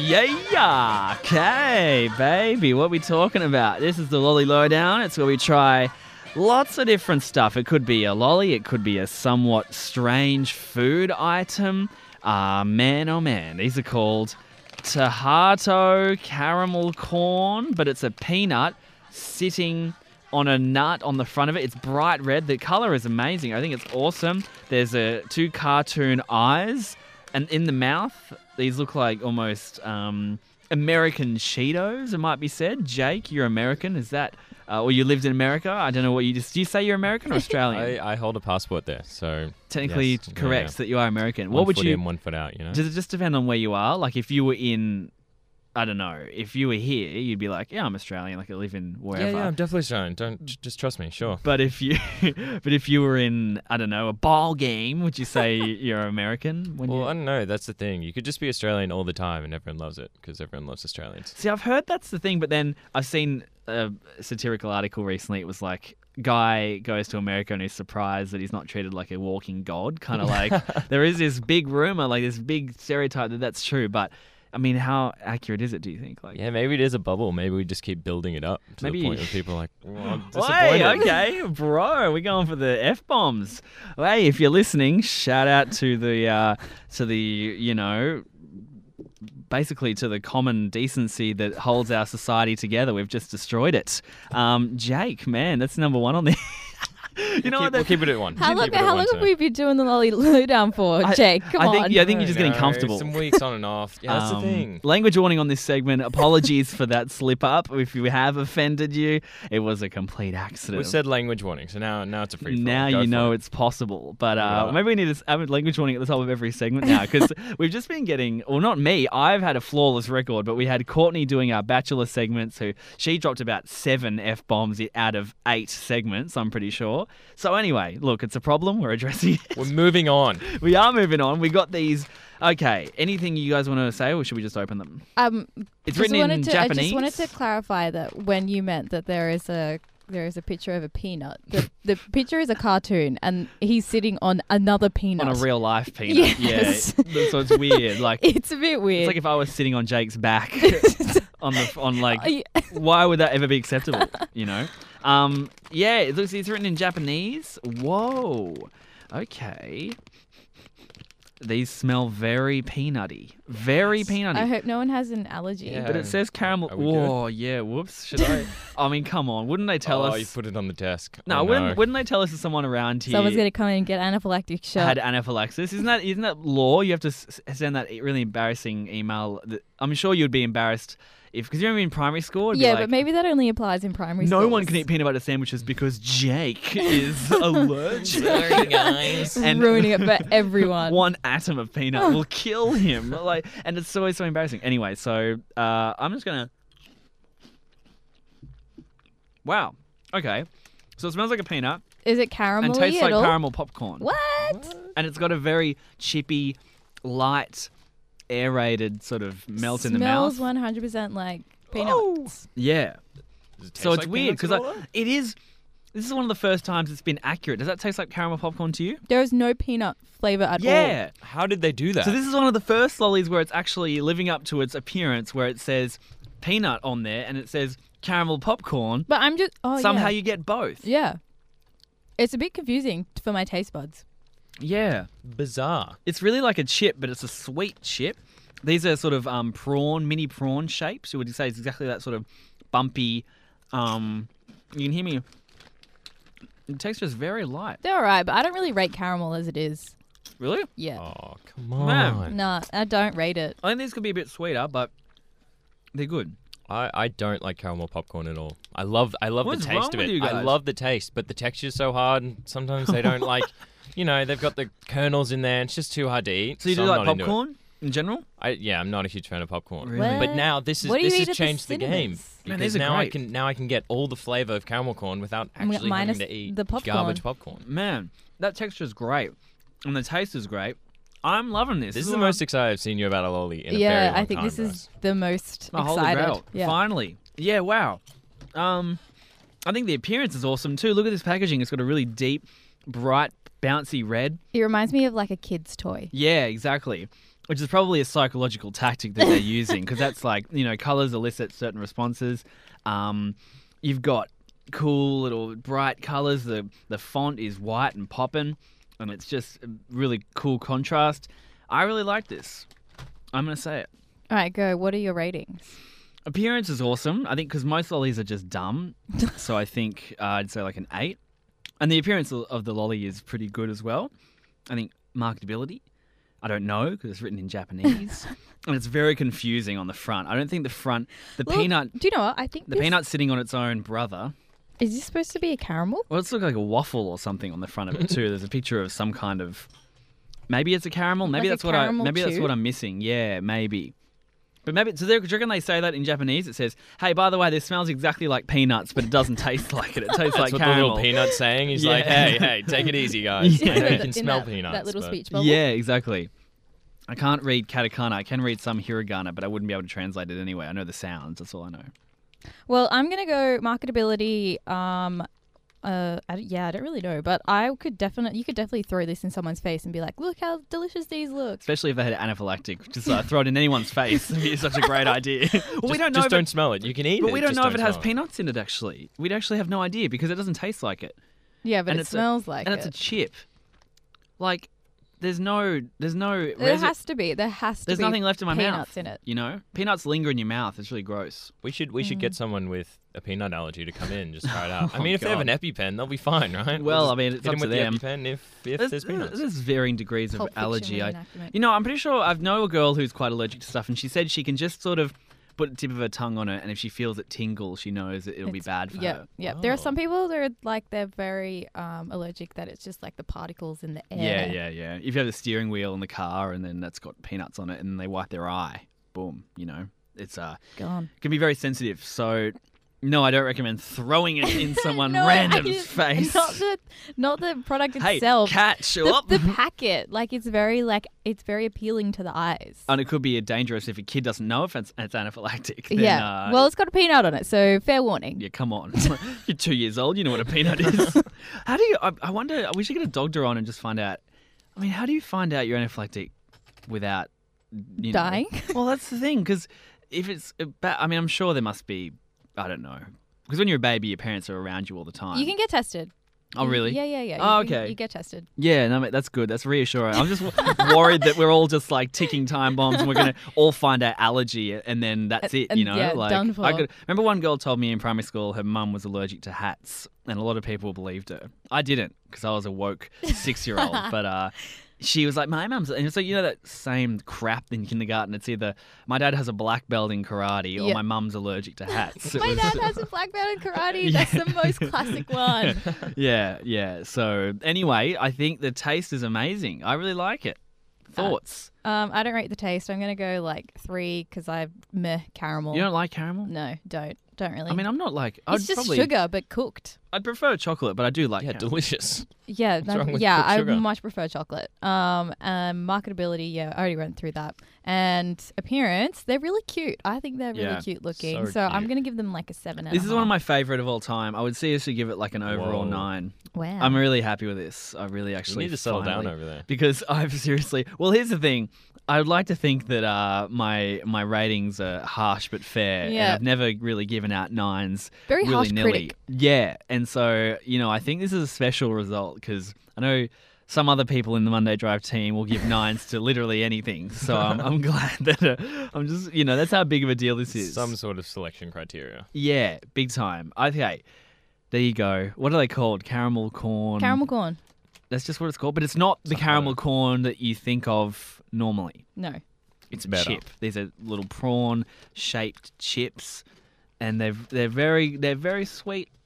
Yeah. Okay, baby. What are we talking about? This is the Lolly Lowdown. It's where we try lots of different stuff. It could be a lolly. It could be a somewhat strange food item. Man, oh man. These are called Tahato caramel corn, but it's a peanut sitting on a nut on the front of it. It's bright red. The color is amazing. I think it's awesome. There's two cartoon eyes, and in the mouth, these look like almost American Cheetos, it might be said. Jake, you're American. Is that, or you lived in America? I don't know what do you say you're American or Australian? I hold a passport there, so technically yes, correct that you are American. One foot in, 1 foot out, you know? Does it just depend on where you are? Like if you were in, I don't know, if you were here, you'd be like, yeah, I'm Australian, like I live in wherever. Yeah, I'm definitely Australian. Just trust me, sure. But if you were in, I don't know, a ball game, would you say you're American? I don't know. That's the thing. You could just be Australian all the time and everyone loves it because everyone loves Australians. See, I've heard that's the thing, but then I've seen a satirical article recently. It was like, guy goes to America and is surprised that he's not treated like a walking god. Kind of like, there is this big rumor, like this big stereotype that that's true, but I mean, how accurate is it, do you think? Like, yeah, maybe it is a bubble. Maybe we just keep building it up to the point where people are like, I'm disappointed. Hey, okay, bro, we're going for the F-bombs. Hey, if you're listening, shout out to the you know, basically to the common decency that holds our society together. We've just destroyed it. Jake, man, that's number one on the... You know we'll keep it at one. How long have we been doing the Lolly Lowdown for, Jake? Come on. I think you're just getting comfortable. Some weeks on and off. Yeah, that's the thing. Language warning on this segment. Apologies for that slip up. If we have offended you, it was a complete accident. We said language warning, so now it's a free for all. Now you know it's possible. But maybe we need to have a language warning at the top of every segment now, because we've just been getting, well, not me, I've had a flawless record, but we had Courtney doing our Bachelor segments, she dropped about 7 F-bombs out of 8 segments, I'm pretty sure. So anyway, look, it's a problem. We're addressing it. We're moving on. We are moving on. We got these. Okay, anything you guys want to say, or should we just open them? It's written in Japanese. I just wanted to clarify that when you meant that there is a picture of a peanut, the picture is a cartoon, and he's sitting on another peanut. On a real life peanut. Yes. Yeah. So it's weird. Like it's a bit weird. It's like if I was sitting on Jake's back why would that ever be acceptable? You know? Yeah, it looks it's written in Japanese. Whoa. Okay. These smell very peanutty. Very peanutty. I hope no one has an allergy. Yeah. But it says caramel. Whoa, yeah, whoops. Should I? I mean, come on. Wouldn't they tell us? Oh, you put it on the desk. No, wouldn't they tell us that someone around here someone's going to come in and get anaphylactic shock? Had anaphylaxis. Isn't that law? You have to send that really embarrassing email. I'm sure you'd be embarrassed because you're in primary school. Yeah, but maybe that only applies in primary school. No one can eat peanut butter sandwiches because Jake is allergic. Sorry, guys. And ruining it for everyone. One atom of peanut will kill him. And it's so embarrassing. Anyway, so I'm just gonna. Wow. Okay. So it smells like a peanut. Is it caramelly and tastes like all? caramel popcorn. What? And it's got a very chippy, light, aerated sort of melt in the mouth. Smells 100% like peanuts. Yeah. So it's like weird because it is. This is one of the first times it's been accurate. Does that taste like caramel popcorn to you? There is no peanut flavour at all. Yeah. How did they do that? So this is one of the first lollies where it's actually living up to its appearance, where it says peanut on there and it says caramel popcorn. But I'm just... Somehow you get both. Yeah. It's a bit confusing for my taste buds. Yeah. Bizarre. It's really like a chip, but it's a sweet chip. These are sort of mini prawn shapes. Would you say it's exactly that sort of bumpy... you can hear me... The texture is very light. They're all right, but I don't really rate caramel as it is. Really? Yeah. Oh, come on. No, I don't rate it. I think these could be a bit sweeter, but they're good. I don't like caramel popcorn at all. I love the taste of it. I love the taste, but the texture's so hard, and sometimes they don't like... You know, they've got the kernels in there, and it's just too hard to eat. So you do like popcorn in general? I'm not a huge fan of popcorn. Really? But now this has changed the game. Because now I can get all the flavour of caramel corn without actually having to eat the garbage popcorn. Man, that texture is great. And the taste is great. I'm loving this. This is the most excited I've seen you about a lolly in a very long time. Yeah, I think this is the most excited. Holy grail. Yeah. Finally. Yeah, wow. I think the appearance is awesome too. Look at this packaging. It's got a really deep, bright, bouncy red. It reminds me of like a kid's toy. Yeah, exactly. which is probably a psychological tactic that they're using because that's like, colors elicit certain responses. You've got cool little bright colors. The font is white and popping, and it's just a really cool contrast. I really like this. I'm going to say it. All right, go. What are your ratings? Appearance is awesome. I think because most lollies are just dumb. So I think I'd say like an 8. And the appearance of the lolly is pretty good as well. I think marketability, I don't know because it's written in Japanese. And it's very confusing on the front. I don't think the peanut... Do you know what? I think the peanut's sitting on its own brother. Is this supposed to be a caramel? Well, it's looking like a waffle or something on the front of it too. There's a picture of some kind of... Maybe it's a caramel. Maybe Like that's what I'm missing. Yeah, maybe. But maybe, do you reckon they say that in Japanese? It says, hey, by the way, this smells exactly like peanuts, but it doesn't taste like it. It tastes like what caramel. the little peanut's saying. He's like, Yeah. hey, take it easy, guys. Yeah. I know you can In smell that, peanuts. That little but- speech bubble. Yeah, exactly. I can't read katakana. I can read some hiragana, but I wouldn't be able to translate it anyway. I know the sounds. That's all I know. Well, I'm going to go marketability. I don't really know, but you could definitely throw this in someone's face and be like, look how delicious these look. Especially if they had anaphylactic. Just throw it in anyone's face. It'd be such a great idea. Well, we don't know. Just don't smell it. You can eat it. But we don't just know if it has smell peanuts in it, actually. We'd actually have no idea because it doesn't taste like it. Yeah, but And it it's smells like And it. it's a chip. Like, there's no There has to be. There's be nothing left in my peanuts mouth. in it. Peanuts linger in your mouth. It's really gross. We should get someone with a peanut allergy to come in, just try it out. I Oh, mean, if they have an God. EpiPen, they'll be fine, right? Well, We'll I mean, just it's hit up them to with them. the EpiPen if there's peanuts. There's varying degrees of Pulp Fiction allergy. reenactment. I'm pretty sure I know a girl who's quite allergic to stuff, and she said she can just sort of put the tip of her tongue on it, and if she feels it tingle, she knows that it'll be bad for her. Yeah. There are Oh. some people that are like they're very allergic that it's just like the particles in the air. Yeah. If you have the steering wheel in the car, and then that's got peanuts on it, and then they wipe their eye, boom, it's Gone. can be very sensitive. So, no, I don't recommend throwing it in someone No, random's face. Not the product Hey, itself. cat, show the, up. the packet, it's very appealing to the eyes. And it could be dangerous if a kid doesn't know if it's anaphylactic. Then, Yeah. Well, it's got a peanut on it, so fair warning. yeah, come on. You're 2 years old. You know what a peanut is. How do you? I wonder. We should get a doctor on and just find out. I mean, how do you find out you're anaphylactic without Dying? Well, that's the thing. Because if it's, I'm sure there must be. I don't know. Because when you're a baby, your parents are around you all the time. You can get tested. Oh, really? Yeah. Oh, You can- okay. You get tested. Yeah, no, mate, that's good. That's reassuring. I'm just worried that we're all just like ticking time bombs and we're going to all find our allergy and then that's it, And, yeah, done for. Remember one girl told me in primary school her mum was allergic to hats and a lot of people believed her. I didn't because I was a woke 6-year-old, but she was like, my mum's... And it's like, that same crap in kindergarten. It's either my dad has a black belt in karate or Yeah. my mum's allergic to hats. It My was- dad has a black belt in karate. Yeah. That's the most classic one. Yeah. So anyway, I think the taste is amazing. I really like it. Thoughts? I don't rate the taste. I'm gonna go 3 because I caramel. You don't like caramel? No, don't really. I mean, I'm not like... it's just sugar but cooked. I'd prefer chocolate, but I do like Yeah, caramel. delicious. Yeah, wrong with yeah. cooked I sugar? much prefer chocolate. Marketability, yeah, I already went through that. And appearance, they're really cute. I think they're really Yeah, cute looking. so So I'm cute. gonna give them a 7. This is one of my favourite of all time. I would seriously give it an overall Whoa. 9. Wow. I'm really happy with this. I really You actually need to settle down finally- over there. Because I've seriously... Well, here's the thing. I would like to think that my ratings are harsh but fair. And Yeah. I've never really given out 9s Very harsh willy-nilly. critic. Yeah. And so, I think this is a special result because I know some other people in the Monday Drive team will give 9s to literally anything. So I'm glad that I'm just, that's how big of a deal this is. Some sort of selection criteria. Yeah, big time. Okay. There you go. What are they called? Caramel corn. Caramel corn. That's just what it's called. But it's not the Something caramel like that. corn that you think of normally. No. It's a better. chip. These are little prawn shaped chips, and they're very sweet.